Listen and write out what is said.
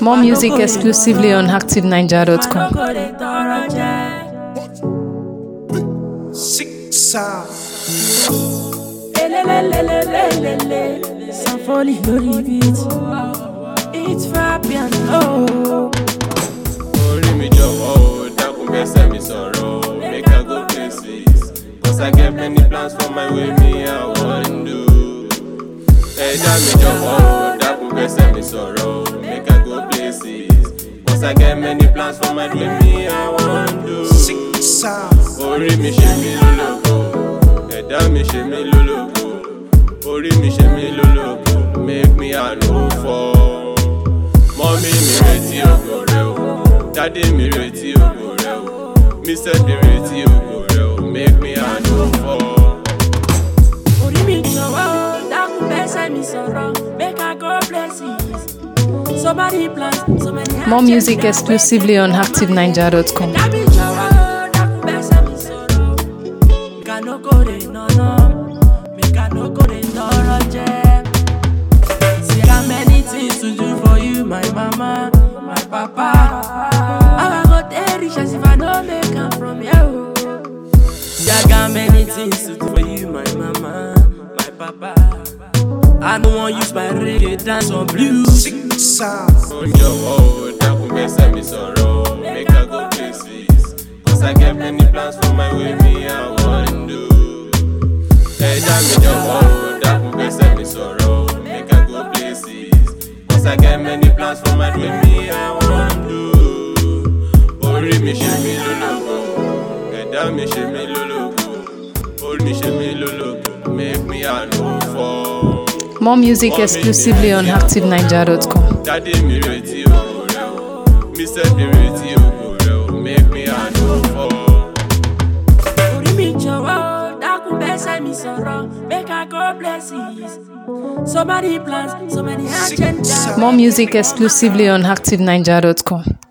More music exclusively on ActiveNiger.com. Symphony no beat. It's Fabian. Only me jọ̀wọ́ dákun bẹ́sẹ̀ mi sọ̀rọ̀, make I go places. Cause I get many plans for my way, me I want do. Ẹ̀dá mi jọ̀wọ́ dákun bẹ́sẹ̀ mi sọ̀rọ̀, make I go places. Cause I get many plans for my way, me I want do. Orí mi ṣe mí lólógo, ẹ̀dá mi ṣe mí lólógo. Orí mi ṣe mí lólógo, make me I no fall. Mọ́mí mi retí ògo rẹ o, dádì mi retí ògo rẹ o, mísẹ́ mi retí ògo rẹ o, make me I no fall. Orí mi jọ̀wọ́ dákun bẹ́sẹ̀ mi sọ̀rọ̀, make I go places. So many plans, so many. More music exclusively on ActiveNiger.com. Ẹ̀dá mi jọ̀wọ́ dákun bẹ́sẹ̀ mi sọ̀rọ̀, make I no go dey nọ́nà, make I no go dey tọrọ jẹ. See how many things to do for you, my mama, my papa. How I go dey rich as if I no make am from here. See I got many things to do for you, my mama, my papa. I don't want use my reggae dance on blues. Jọ̀wọ́ dákun bẹ́sẹ̀ mi sọ̀rọ̀, make I go places. Cause I get many plans for my way, me I want do. Ẹ̀dá mi jọ̀wọ́ dákun bẹ́sẹ̀ mi sọ̀rọ̀, make I go places. Cause I get many plans for my way, me I want do. Orí mi ṣe mí lólógo, ẹ̀dá mi ṣe mí lólógo. Orí mi ṣe mí lólógo, make me I no fall. More music exclusively on ActiveNiger.com. Dádì mi retí ògo rẹ o, mísẹ́ mi retí ògo rẹ o, make me I no fall. Orí mi jọ̀wọ́ dákun bẹ́sẹ̀ mi sọ̀rọ̀, make I go places. So many plans, so many agendas. More music exclusively on ActiveNiger.com.